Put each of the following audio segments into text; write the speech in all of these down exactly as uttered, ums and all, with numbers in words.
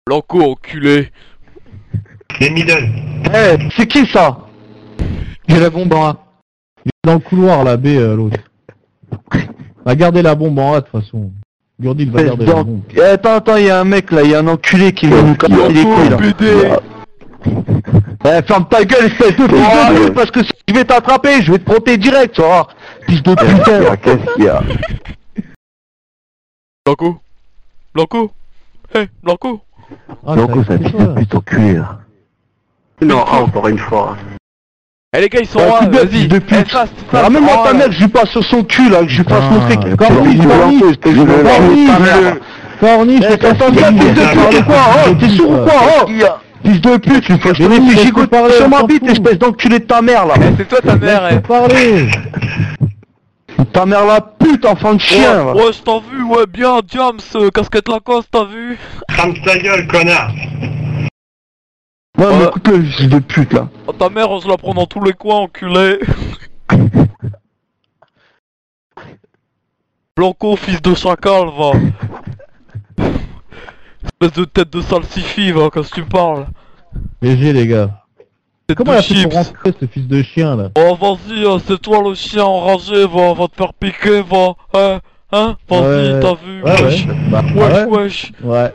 Blanco, enculé. Les middle. Eh, c'est qui ça? J'ai la bombe en A. Il est dans le couloir là, B, euh, l'autre. Va garder la bombe en A de toute façon. Gurdil va garder la bombe. Eh, attends, attends, il y a un mec là, il y a un enculé qui vient nous casser les couilles là. B D. Eh, ferme ta gueule, espèce de fils de pute, parce que si je vais t'attraper, je vais te frotter direct, tu vois. Fils de putain. Qu'est-ce qu'il y a? Blanco. Blanco. Hé, hey, Blanco. Ah, Blanco, c'est un fils de pute enculé là. Non, ah, encore une fois. Eh les gars, ils sont Ouais, là, fils de- vas-y. fils de pute. Eh, fasse, fasse, Ramène-moi oh, ta là. mère, je lui passe sur son cul là, que je lui fasse Ah, montrer que... Corniche, Corniche, je vais Corniche, Corniche, Eh, t'entends bien, fils de pute ou quoi? Oh, t'es sourd ou quoi? Oh, fils de pute, tu fais je te Mais fais oui, gigoter parler, sur on ma s'en bite, fout. espèce d'enculé de ta mère là. Eh, c'est toi ta mère, eh. Laisse parler. Ta mère la pute, enfant de chien là. Ouais, ouais, je t'en vu, ouais, bien, James, euh, casquette Lacoste, t'as vu? Ferme ta gueule, connard. Ouais, mais Ouais. écoute le fils de pute là. Oh, ta mère, on se la prend dans tous les coins, enculé. Blanco, fils de chacal, va. Espèce de tête de salsifis, va, quand tu me parles. G G les gars. Tête Comment de il a fait pour chips. rentrer ce fils de chien là? Oh, vas-y, euh, c'est toi le chien enragé, va, va te faire piquer, va. Hein, hein, vas-y, Ouais. t'as vu, Ouais, wesh. ouais. Bah, Wesh, ouais. wesh. Ouais.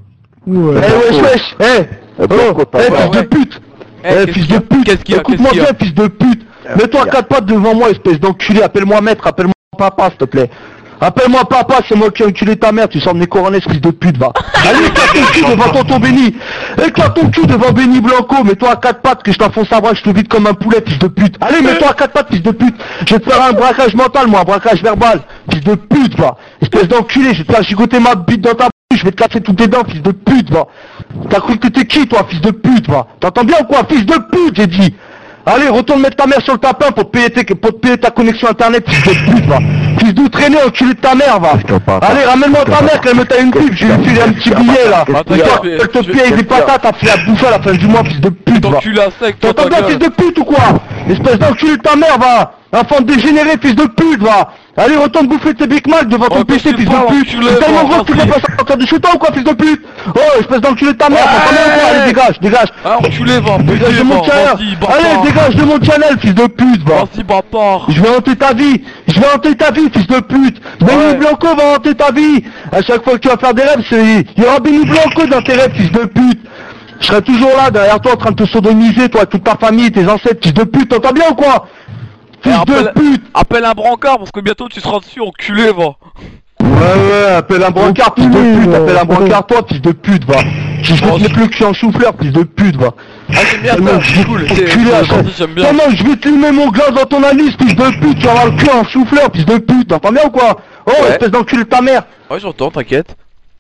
Eh Ouais. wesh wesh, eh Oh, eh fils ouais. de pute. Eh, Eh qu'est-ce fils qu'il y de a pute, Qu'est-ce qu'il y a écoute-moi Qu'est-ce qu'il y bien a fils de pute. Mets-toi à quatre pattes devant moi espèce d'enculé, appelle-moi maître, appelle-moi papa s'il te plaît. Appelle-moi papa, c'est moi qui ai enculé ta mère, tu sors de mes coronets, fils de pute, va. Allez, éclate ton cul devant tonton Béni. Éclate ton cul devant Béni Blanco, mets-toi à quatre pattes que je t'enfonce à bras, je te vide comme un poulet, fils de pute. Allez, mets-toi à quatre pattes, fils de pute. Je vais te faire un braquage mental, moi, un braquage verbal. Fils de pute, va. Espèce d'enculé, je vais te faire gigoter ma bite dans ta bouche, je vais te casser toutes tes dents, fils de pute, va. T'as cru que t'es qui, toi, fils de pute, va. T'entends bien ou quoi, fils de pute, j'ai dit. Allez, retourne mettre ta mère sur le tapin pour te payer, tes, pour te payer ta connexion internet, fils de pute, va. Fils de traîner, enculé de ta mère, va. Allez, ramène-moi ta mère qu'elle me taille une pipe, je vais lui filer un petit billet, là. Attends, Et toi, je vais- elle te je vais- paye des patates à faire bouffer à la fin du mois, fils de pute, va. T'encules à sec, toi, T'entends ta bien, fils gueule. de pute ou quoi? Espèce d'enculé de ta mère, va. Enfant dégénéré, fils de pute, va. Allez, retourne bouffer tes Big Mac devant ton Oh, P C, qu'est-ce fils que tu de parles, pute. enculé, C'est tellement va, gros que tu vas-y. peux pas sortir de chez toi ou quoi, fils de pute? Oh, espèce d'enculé de ta mère, t'entends bien ou quoi? Allez, dégage, dégage. Ah, enculé, va, Dégage de pété, mon va, channel. vas-y, bâtard. Allez, dégage de mon channel, fils de pute, va. Vas-y, bâtard. Je vais hanter ta vie. Je vais hanter ta vie, fils de pute. Benny Ouais. Blanco va hanter ta vie. À chaque fois que tu vas faire des rêves, c'est... il y aura Benny Blanco dans tes rêves, fils de pute. Je serai toujours là, derrière toi, en train de te sodomiser, toi, toute ta famille, tes ancêtres, fils de pute. T'entends bien ou quoi? Eh, Fils de appelle- pute. Appelle un brancard parce que bientôt tu seras dessus, enculé, va. Ouais, ouais, appelle un brancard, fils de pute. Ouais. Appelle un brancard, toi, fils de pute, va. Je vais te mettre le cul en chou-fleur, fils de pute, va. Ah, j'aime bien Tellement ça, je c'est vais cool. te c'est- enculer à c'est- chaque- j'aime bien. Tellement je vais te fumer mon glas dans ton anus, fils de pute. Tu vas avoir le cul en chou-fleur, fils de pute. T'entends bien ou quoi? Oh, Ouais. espèce d'enculé de ta mère. Ouais, j'entends, t'inquiète.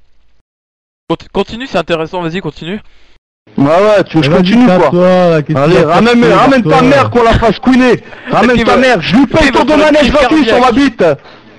Conti- Continue, c'est intéressant, vas-y, continue. Ouais, ouais, tu veux que je Vas-y, continue quoi? tape-toi, là, qu'est-ce Allez, qu'il va ramène, faire, ramène ta tape-toi. mère qu'on la fasse couiner. Ramène Qui ta va- mère, je lui paye qui un tour va de faire une manège crise gratuit sur ma cardiaque. bite.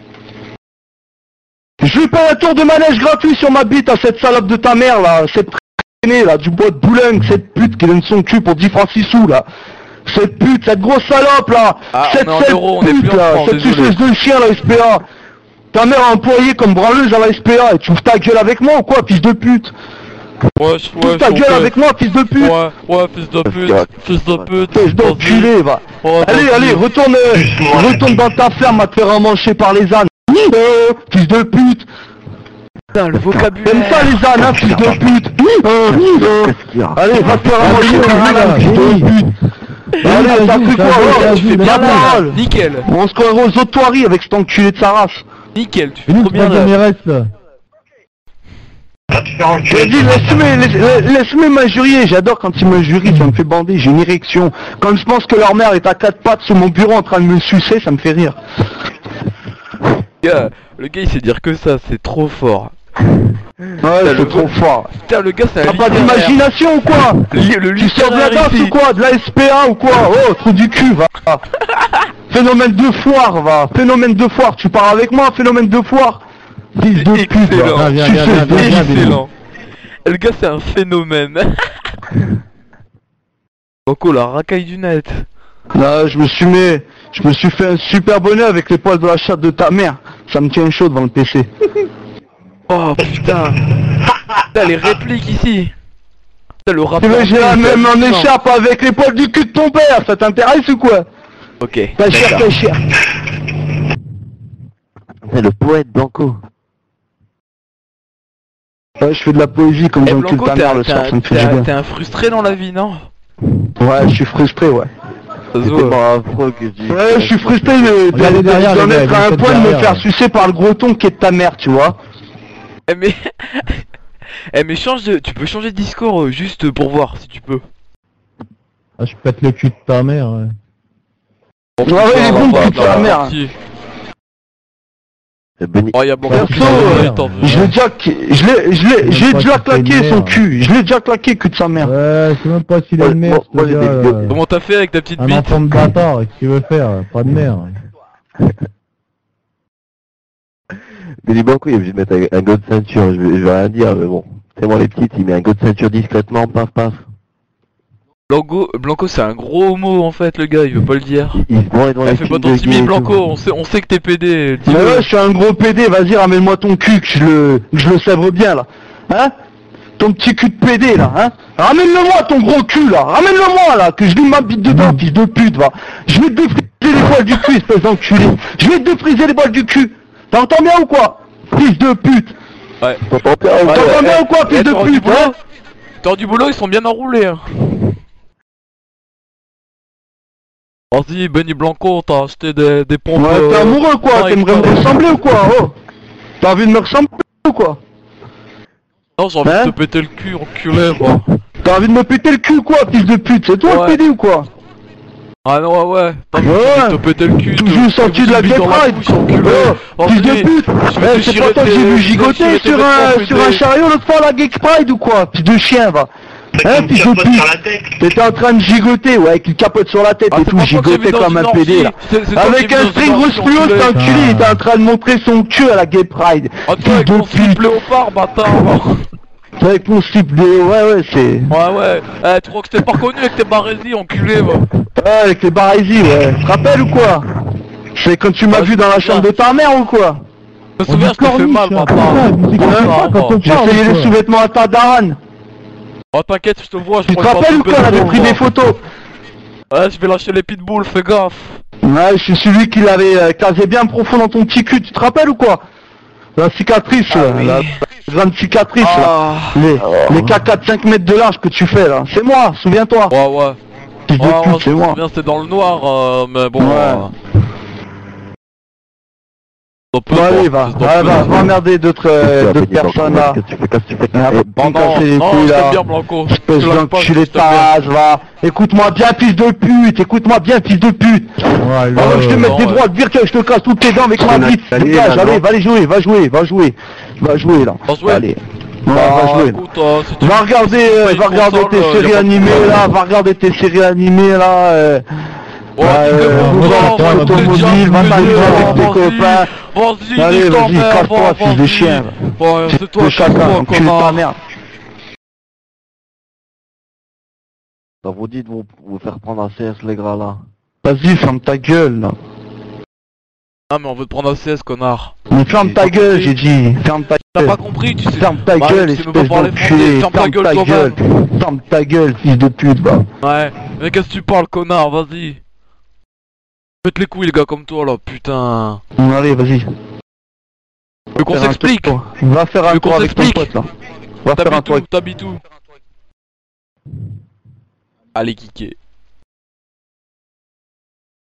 Je lui paye un tour de manège gratuit sur ma bite à cette salope de ta mère là, cette traînée là, du bois de Boulogne, cette pute qui donne son cul pour dix francs six sous là. Cette pute, cette grosse salope là. Ah, cette on est en cette euros, on est plus pute en là, francs, cette désolé. suceuse de chien la S P A. Ta mère a employé comme branleuse à la S P A et tu ouvres ta gueule avec moi ou quoi, fils de pute? Ouais, Tu ouais, ouvres ta gueule avec moi, fils de pute? Ouais, ouais, fils de pute, fils de pute. Espèce d'enculé, va. Ouais, Allez, vas-y. allez, retourne, euh, retourne dans ta ferme à te faire emmancher par les ânes. Euh, fils de pute. Putain, le vocabulaire. T'aimes ça les ânes, hein, fils de pute. Euh, euh, allez, va te faire emmancher par les ânes, fils de pute. Allez, ça fait quoi, oh, tu fais bien la parole. Nickel, On se croirait aux autoiries avec cet enculé de sa race. nickel, tu fais Fais-nous trop bien bien de là. mes restes là. Va te faire Je enculer. dis, laisse-moi, laisse- laisse-moi m'injurier, j'adore quand ils m'injurient, ça me fait bander, j'ai une érection. Quand je pense que leur mère est à quatre pattes sur mon bureau en train de me sucer, ça me fait rire. Le gars, le gars il sait dire que ça, c'est trop fort. Ouais, le- c'est trop fort. Putain, le gars c'est T'as un pas littéraire. d'imagination ou quoi? Li- Le Tu sors de la littéraire danse ici. ou quoi? De la S P A ou quoi? Oh, trou du cul, va. Phénomène de foire, va. Phénomène de foire, tu pars avec moi, phénomène de foire. Fils de pute, Excellent. va. Viens, Tu viens, sais, viens, de- viens, viens, Excellent. Le gars c'est un phénomène. Banco, la racaille du net. Là, je me suis mis, je me suis fait un super bonnet avec les poils de la chatte de ta mère. Ça me tient chaud devant le P C. Oh putain. T'as les répliques ici. T'as le Tu rapport. veux, j'ai la même en putain. écharpe avec les poils du cul de ton père, ça t'intéresse ou quoi? Ok. Pas cher, d'accord. pas cher. C'est le poète Blanco. Ouais, je fais de la poésie comme Eh j'encule Blanco, ta t'es mère un, le t'es soir, un- ça me fait t'es du un- bien. t'es un frustré dans la vie, non? Ouais, je suis frustré, ouais. Ça se C'est voit. tellement affreux que je dis. Ouais, je suis frustré de Regardez derrière, d'en les gars, être à ils un vont point de me derrière, faire ouais. sucer par le gros ton qui est de ta mère, tu vois. Eh mais... eh mais change de... Tu peux changer de discours euh, juste pour voir si tu peux. Ah, je pète le cul de ta mère, ouais. Ouais, ouais, il est bon, bah, le cul de bah, ta mère. parti. C'est Benny. Oh y'a Blanco Perso, qui euh, s'en veut, Je l'ai déjà, je l'ai, je l'ai, j'ai Même pas déjà qu'il fait claqué une son merde. cul. Je l'ai déjà claqué, cul de sa mère. Ouais, je sais même pas s'il a Ouais, une mère, moi- ce moi, j'ai gars, des là. vieux- Comment t'as fait avec ta petite Un bite? enfant de bâtard, qu'est-ce qu'il veut faire? Pas de mère. Benny Blanco, il est obligé de mettre un, un god ceinture. Je vais, je vais rien dire, mais bon. C'est moi les petites, il met un god ceinture discrètement, paf paf. Blanco, Blanco c'est un gros mot en fait le gars, il veut pas le dire. Il, il se branle dans Eh, les fais pas films ton de gays timide et Blanco, tout. on sait, on sait que t'es pédé, Mais dis-le. ouais, je suis un gros pédé, vas-y, ramène-moi ton cul, que je le, que je le sèvre bien, là. Hein? Ton petit cul de pédé, là, hein? Ramène-le-moi, ton gros cul, là. Ramène-le-moi, là, que je lui ma bite dedans, fils de pute, va. Je vais te défriser les poils du cul, espèce d'enculé. Je vais te défriser les poils du cul. T'entends bien ou quoi? Fils de pute. Ouais. T'entends bien, Ouais, ouais. T'entends ouais, bien eh, ou quoi, eh, fils de t'auras du pute, boulot hein? T'auras du boulot, ils sont bien enroulés. Hein. Vas-y, Benny Blanco, t'as acheté des, des pompes. Ouais, t'es euh, amoureux, quoi? ouais, T'aimerais me quoi. ressembler ou quoi? Oh. T'as envie de me ressembler ou quoi? Non, j'ai envie Hein de te péter le cul, enculé, moi. T'as envie de me péter le cul, quoi, fils de pute? C'est toi Ouais. le pédé ou quoi? Ah non, ouais, ouais. T'as envie Ouais. de te péter le cul. Toujours te- sorti te de la bouger gay dans la pride. bouche, enculé. Oh, fils de Vas-y, pute. je vais Eh, te c'est chirer pas toi que tes- j'ai je vu vais gigoter chirer tes sur un, vêtements, sur un pédé. chariot l'autre fois à la gay pride ou quoi? Fils de chien, va. Avec Hein, une fils de capote pute. sur la tête. T'étais en train de gigoter, ouais, avec une capote sur la tête Ah, et c'est tout, pas toi que j'ai gigoter vu dans comme une un pédé, orgie. là. C'est- c'est toi Avec qui un vis dans string une rouge orgie, fluo, enculé. cet enculé, il Ah. était en train de montrer son cul à la gay pride. Ah, toi Fils avec de ton slip pute. léopard, bâtard. va. Avec mon slip de... Ouais, ouais, c'est... Ouais, ouais. Eh, tu crois que je t'ai pas reconnu avec tes barésies, enculé, va. Ouais, avec les barésies, ouais. Tu te rappelles ou quoi? C'est quand tu m'as Ah, vu dans la c'est chambre ça. de ta mère ou quoi? Je me souviens, je t'ai fait mal, bâtard. Hein? J'ai essayé les sous-vêtements à ta daronne. Oh, t'inquiète, je te vois, je Tu te prends une rappelles ou photo quoi? On avait pédo, pris va. des photos. Ouais, je vais lâcher les pitbulls, fais gaffe. Ouais, je suis celui qui l'avait euh, casé bien profond dans ton petit cul, tu te rappelles ou quoi? La cicatrice, Ah là, oui. la grande cicatrice, là. Ah. Les, les quatre cinq mètres de large que tu fais, là. C'est moi, souviens-toi. Ouais, ouais. Fils de Ouais, ouais, pute, je c'est me moi. souviens, c'était dans le noir, euh, mais bon... Ouais. euh, on peut Bon, pas, allez, va, c'est dans va, le va, peu. va emmerder d'autres euh, d'autres Benny Blanco, personnes, là. Qu'est-ce que tu fais? Qu'est-ce que tu fais? Ah, Eh, va Non, me casser les non, couilles, non, je là. t'aime bien, Blanco. Espèce Je te lâche pas, d'enculé je de t'aime bien. tasse, va. Écoute-moi bien, fils de pute. Écoute-moi bien, fils de pute. Ouais, Ah, là, je te euh, mets non, des ouais. droites virtuelles, je te casse toutes tes dents avec ma On a- bite. allez, Dégage, là, allez, non. va aller jouer, va jouer, va jouer. Va jouer, là. Va jouer. Allez. Ouais, Bah, va jouer. écoute, euh, si tu Va regarder, euh, payes va une regarder console, tes euh, y a séries pas de animées, problème. là. Va regarder tes séries animées, là. euh. Oh, Euh, tu fais euh, mon ouais, genre, ouais, t'es automobile, déjà va pédé, t'amuser va, avec tes vas-y. copains. Vas-y, Allez, nique ta vas-y, mère, casse-toi, va, fils de vas-y. chien. Ouais, c'est toi, De c'est chacun, toi, enculé de ta connard. mère. Ça vous dit de vous, vous faire prendre un C S, les gars, là. Vas-y, ferme ta gueule, là. Ah, mais on veut te prendre un C S, connard. Mais ferme ta gueule, j'ai dit. Ferme ta T'as gueule. pas compris, tu sais. Ferme ta Bah, gueule, tu sais même pas espèce parler français, d'enculé. ferme ta Ferme gueule, ta toi-même. gueule. Ferme ta gueule, fils de pute, va. Ouais, mais qu'est-ce que tu parles, connard, vas-y. Pète les couilles, les gars comme toi, là, putain. Bon, allez, vas-y. Tu veux qu'on Faire un s'explique? tour. Va faire Tu un veux tour qu'on avec ton s'explique? pote, là. Va faire un T'habites tour où? avec... T'habites où? Allez, kicker.